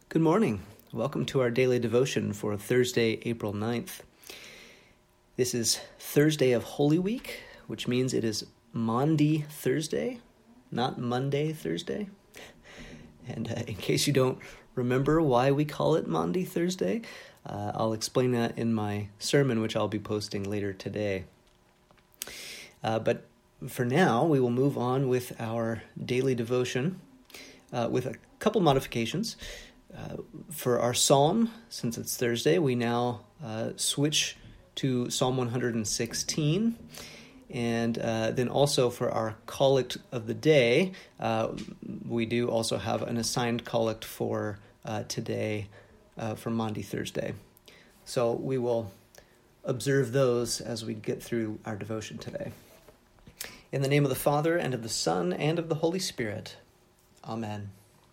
Good morning. Welcome to our daily devotion for Thursday, April 9th. This is Thursday of Holy Week, which means it is Maundy Thursday, not Monday Thursday. And in case you don't remember why we call it Maundy Thursday, I'll explain that in my sermon, which I'll be posting later today. But for now, we will move on with our daily devotion with a couple modifications. For our psalm, since it's Thursday, we now switch to Psalm 116. And then also for our collect of the day, we do also have an assigned collect for today for Maundy Thursday. So we will observe those as we get through our devotion today. In the name of the Father, and of the Son, and of the Holy Spirit. Amen.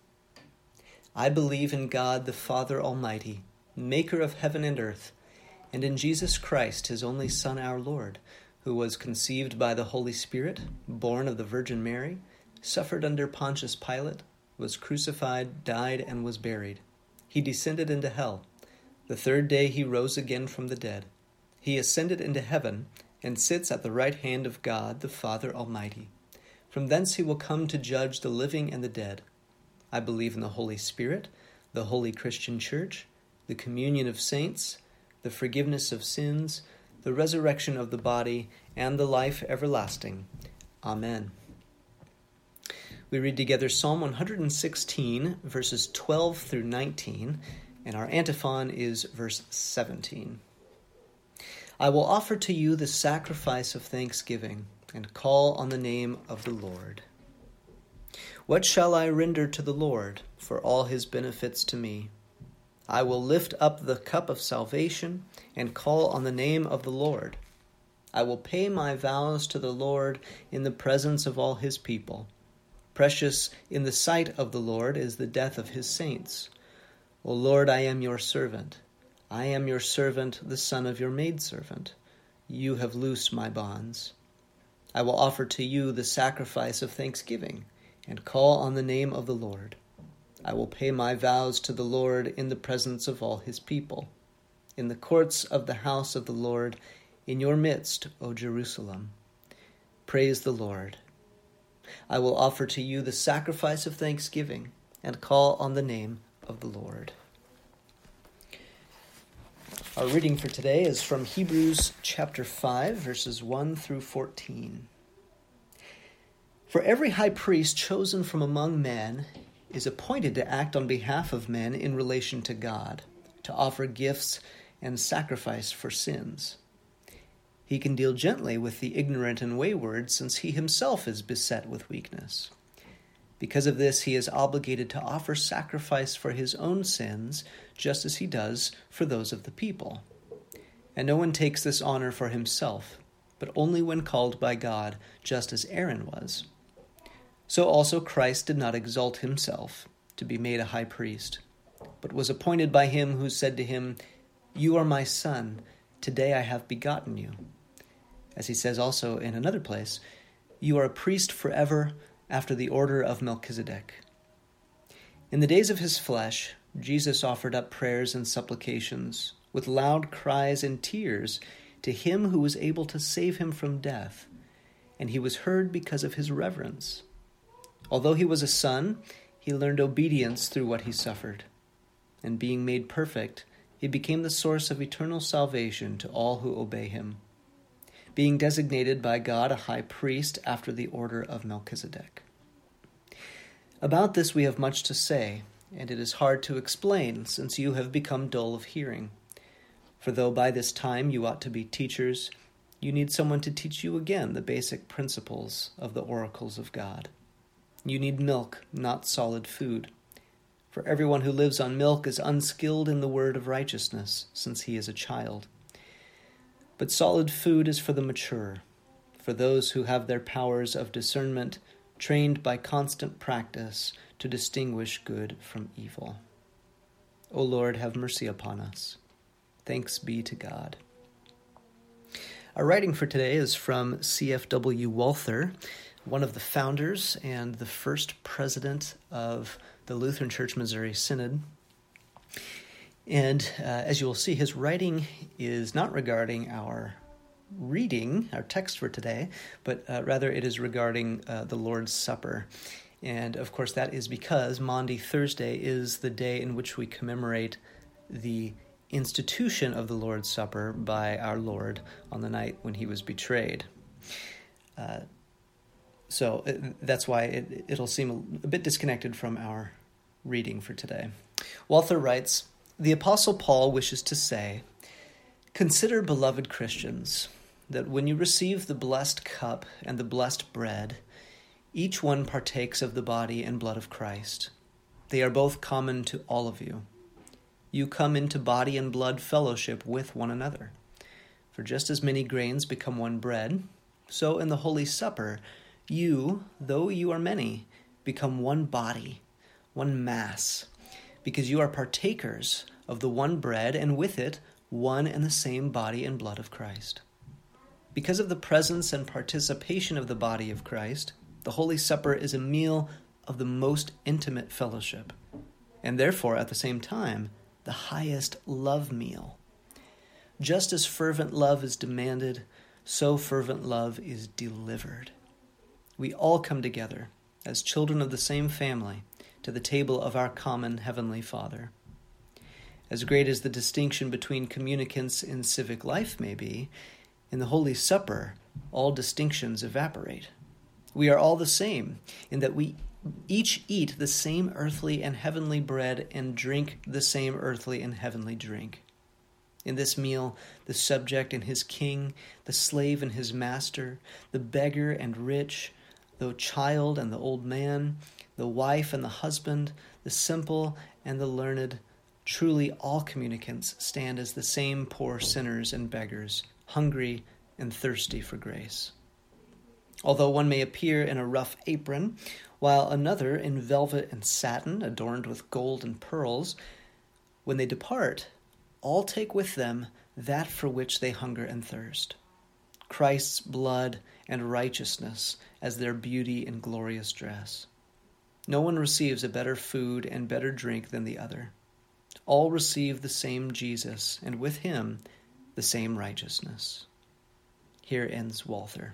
I believe in God the Father Almighty, maker of heaven and earth, and in Jesus Christ, his only Son, our Lord, who was conceived by the Holy Spirit, born of the Virgin Mary, suffered under Pontius Pilate, was crucified, died, and was buried. He descended into hell. The third day he rose again from the dead. He ascended into heaven and sits at the right hand of God the Father Almighty. From thence he will come to judge the living and the dead. I believe in the Holy Spirit, the holy Christian Church, the communion of saints, the forgiveness of sins, the resurrection of the body, and the life everlasting. Amen. We read together Psalm 116, verses 12 through 19, and our antiphon is verse 17. I will offer to you the sacrifice of thanksgiving, and call on the name of the Lord. What shall I render to the Lord for all his benefits to me? I will lift up the cup of salvation and call on the name of the Lord. I will pay my vows to the Lord in the presence of all his people. Precious in the sight of the Lord is the death of his saints. O Lord, I am your servant. I am your servant, the son of your maidservant. You have loosed my bonds. I will offer to you the sacrifice of thanksgiving and call on the name of the Lord. I will pay my vows to the Lord in the presence of all his people, in the courts of the house of the Lord, in your midst, O Jerusalem. Praise the Lord. I will offer to you the sacrifice of thanksgiving and call on the name of the Lord. Our reading for today is from Hebrews chapter 5, verses 1 through 14. For every high priest chosen from among men is appointed to act on behalf of men in relation to God, to offer gifts and sacrifice for sins. He can deal gently with the ignorant and wayward, since he himself is beset with weakness. Because of this, he is obligated to offer sacrifice for his own sins, just as he does for those of the people. And no one takes this honor for himself, but only when called by God, just as Aaron was. So also Christ did not exalt himself to be made a high priest, but was appointed by him who said to him, You are my son, today I have begotten you. As he says also in another place, You are a priest forever after the order of Melchizedek. In the days of his flesh, Jesus offered up prayers and supplications with loud cries and tears to him who was able to save him from death, and he was heard because of his reverence. Although he was a son, he learned obedience through what he suffered. And being made perfect, he became the source of eternal salvation to all who obey him, being designated by God a high priest after the order of Melchizedek. About this we have much to say, and it is hard to explain, since you have become dull of hearing. For though by this time you ought to be teachers, you need someone to teach you again the basic principles of the oracles of God. You need milk, not solid food. For everyone who lives on milk is unskilled in the word of righteousness, since he is a child. But solid food is for the mature, for those who have their powers of discernment trained by constant practice to distinguish good from evil. O Lord, have mercy upon us. Thanks be to God. Our writing for today is from C.F.W. Walther, one of the founders and the first president of the Lutheran Church Missouri Synod. And as you will see, his writing is not regarding our reading, our text for today, but rather it is regarding the Lord's Supper. And of course that is because Maundy Thursday is the day in which we commemorate the institution of the Lord's Supper by our Lord on the night when he was betrayed. So that's why it'll seem a bit disconnected from our reading for today. Walther writes, "The Apostle Paul wishes to say, 'Consider, beloved Christians, that when you receive the blessed cup and the blessed bread, each one partakes of the body and blood of Christ. They are both common to all of you. You come into body and blood fellowship with one another. For just as many grains become one bread, so in the Holy Supper, you, though you are many, become one body, one mass, because you are partakers of the one bread, and with it, one and the same body and blood of Christ. Because of the presence and participation of the body of Christ, the Holy Supper is a meal of the most intimate fellowship, and therefore, at the same time, the highest love meal. Just as fervent love is demanded, so fervent love is delivered. We all come together, as children of the same family, to the table of our common Heavenly Father. As great as the distinction between communicants in civic life may be, in the Holy Supper, all distinctions evaporate. We are all the same, in that we each eat the same earthly and heavenly bread and drink the same earthly and heavenly drink. In this meal, the subject and his king, the slave and his master, the beggar and rich, the child and the old man, the wife and the husband, the simple and the learned, truly all communicants stand as the same poor sinners and beggars, hungry and thirsty for grace. Although one may appear in a rough apron, while another in velvet and satin adorned with gold and pearls, when they depart, all take with them that for which they hunger and thirst, Christ's blood and righteousness as their beauty and glorious dress. No one receives a better food and better drink than the other. All receive the same Jesus, and with him the same righteousness." Here ends Walther.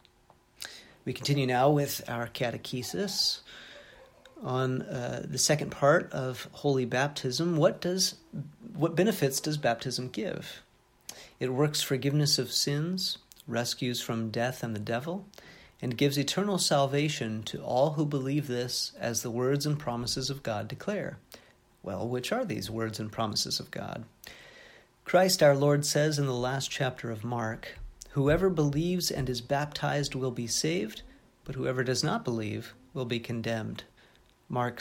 We continue now with our catechesis on the second part of holy baptism. What benefits does baptism give? It works forgiveness of sins, rescues from death and the devil, and gives eternal salvation to all who believe this, as the words and promises of God declare. Well, which are these words and promises of God? Christ our Lord says in the last chapter of Mark, "Whoever believes and is baptized will be saved, but whoever does not believe will be condemned." Mark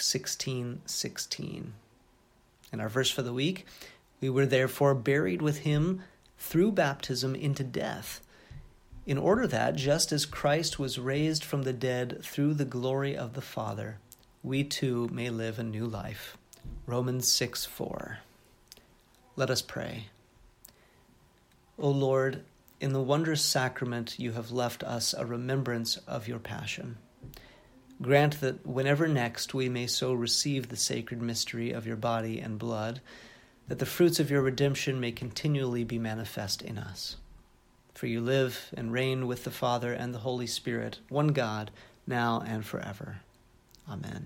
16:16. In our verse for the week, "We were therefore buried with him through baptism into death, in order that, just as Christ was raised from the dead through the glory of the Father, we too may live a new life." Romans 6:4. Let us pray. O Lord, in the wondrous sacrament you have left us a remembrance of your passion. Grant that whenever next we may so receive the sacred mystery of your body and blood, that the fruits of your redemption may continually be manifest in us. For you live and reign with the Father and the Holy Spirit, one God, now and forever. Amen.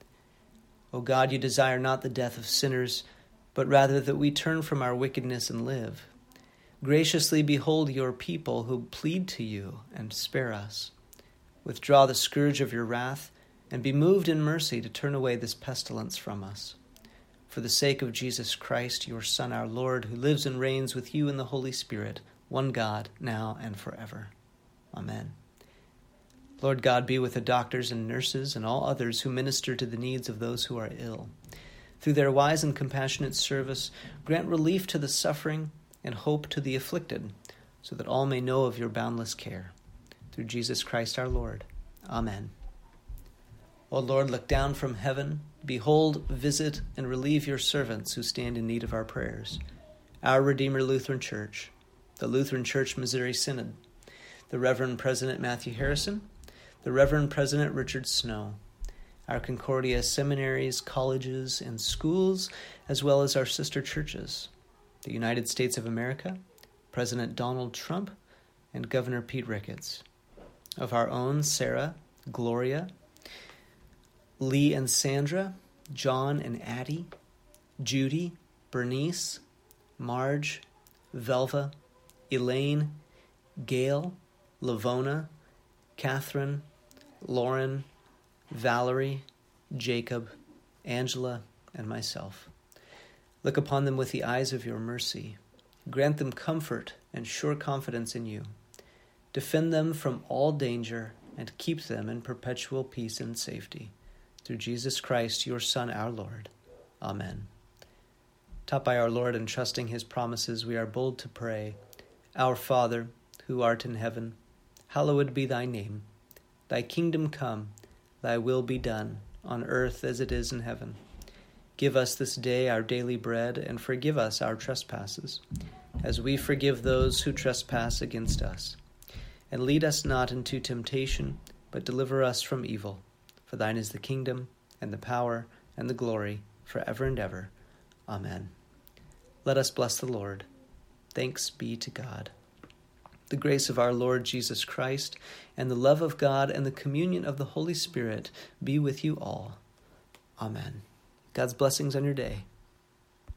O God, you desire not the death of sinners, but rather that we turn from our wickedness and live. Graciously behold your people who plead to you and spare us. Withdraw the scourge of your wrath, and be moved in mercy to turn away this pestilence from us. For the sake of Jesus Christ, your Son, our Lord, who lives and reigns with you in the Holy Spirit, one God, now and forever. Amen. Lord God, be with the doctors and nurses and all others who minister to the needs of those who are ill. Through their wise and compassionate service, grant relief to the suffering and hope to the afflicted, so that all may know of your boundless care. Through Jesus Christ our Lord. Amen. O Lord, look down from heaven, behold, visit, and relieve your servants who stand in need of our prayers. Our Redeemer Lutheran Church, the Lutheran Church Missouri Synod, the Reverend President Matthew Harrison, the Reverend President Richard Snow, our Concordia seminaries, colleges, and schools, as well as our sister churches, the United States of America, President Donald Trump, and Governor Pete Ricketts, of our own Sarah, Gloria, Lee and Sandra, John and Addie, Judy, Bernice, Marge, Velva, Elaine, Gail, Lavona, Catherine, Lauren, Valerie, Jacob, Angela, and myself. Look upon them with the eyes of your mercy. Grant them comfort and sure confidence in you. Defend them from all danger and keep them in perpetual peace and safety. Through Jesus Christ, your Son, our Lord. Amen. Taught by our Lord and trusting his promises, we are bold to pray, Our Father, who art in heaven, hallowed be thy name. Thy kingdom come, thy will be done, on earth as it is in heaven. Give us this day our daily bread, and forgive us our trespasses, as we forgive those who trespass against us. And lead us not into temptation, but deliver us from evil. For thine is the kingdom, and the power, and the glory, forever and ever. Amen. Let us bless the Lord. Thanks be to God. The grace of our Lord Jesus Christ, and the love of God, and the communion of the Holy Spirit be with you all. Amen. God's blessings on your day.